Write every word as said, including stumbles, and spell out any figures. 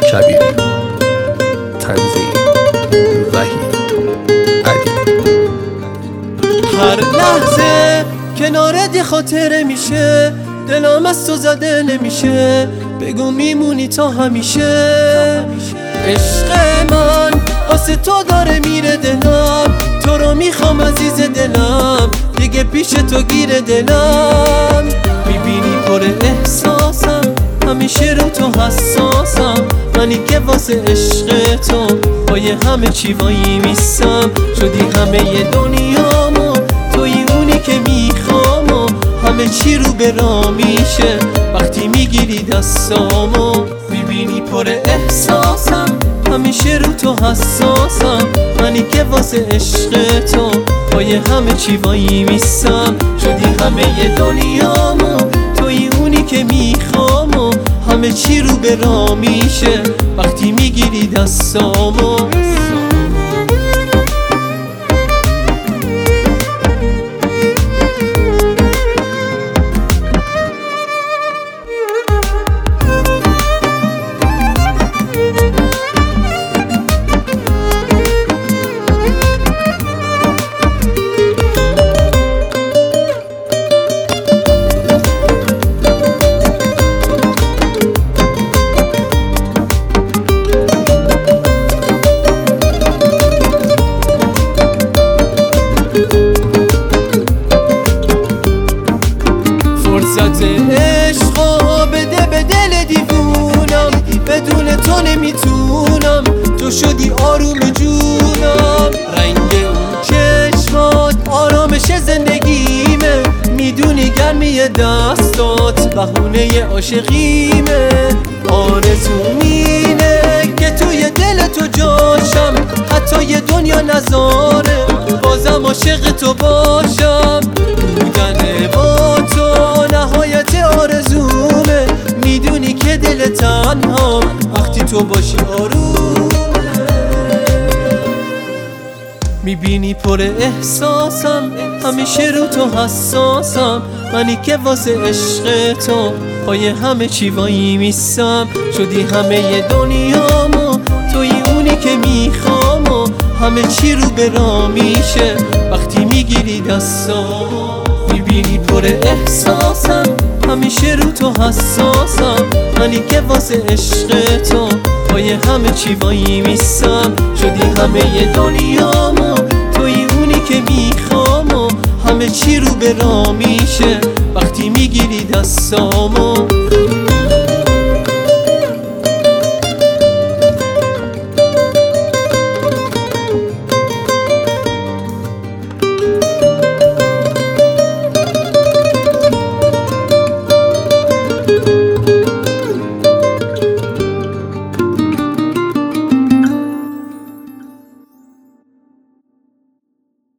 کبیری. تنظیم وحید علی. هر لحظه کنارت خاطره میشه، دلم از تو زده نمیشه، بگو میمونی تا همیشه. عشق من واسه تو داره میره دلم، تو رو میخوام عزیز دلم، دیگه پیش تو گیره دلم. میبینی پر احساسم، همیشه رو تو حساسم، منی که واسه عشق تو پای همه چی وایی میستم. شدی همه ی دنیامو، توی اونی که میخوام و همه چی رو به راه میشه وقتی میگیری دستامو. میبینی پر احساسم، همیشه رو تو حساسم، منی که واسه عشق تو پای همه چی وایی میستم. شدی همه ی دنیامو، توی اونی که میخوام و همه چی رو به راه میشه وقتی میگیری دستامو. فرصت عشقا بده به دل دیوونم، بدون تو نمیتونم، تو شدی آروم جونم. رنگ اون چشمات آرامش زندگیمه، میدونی گرمی دستات بهونه عاشقیمه. آرزوم اینه که توی دل تو جاشم، حتی یه دنیا نذاره بازم عاشق تو باشم. بودن با تو نهایت آرزومه، میدونی که دل تنها وقتی تو باشی آرومه. میبینی پر احساسم، همیشه رو تو حساسم، منی که واسه عشق تو پای همه چی وایی میستم. شدی همه ی دنیامو، توی اونی که میخوام و همه چی رو به راه میشه وقتی میگیری دستامو. میبینی پر احساسم، همیشه رو تو حساسم، منی که واسه عشق تو پای همه چی وایی میستم. شدی همه ی دنیامو، توی اونی که میخوام و همه چی رو به راه میشه وقتی میگیری دستامو.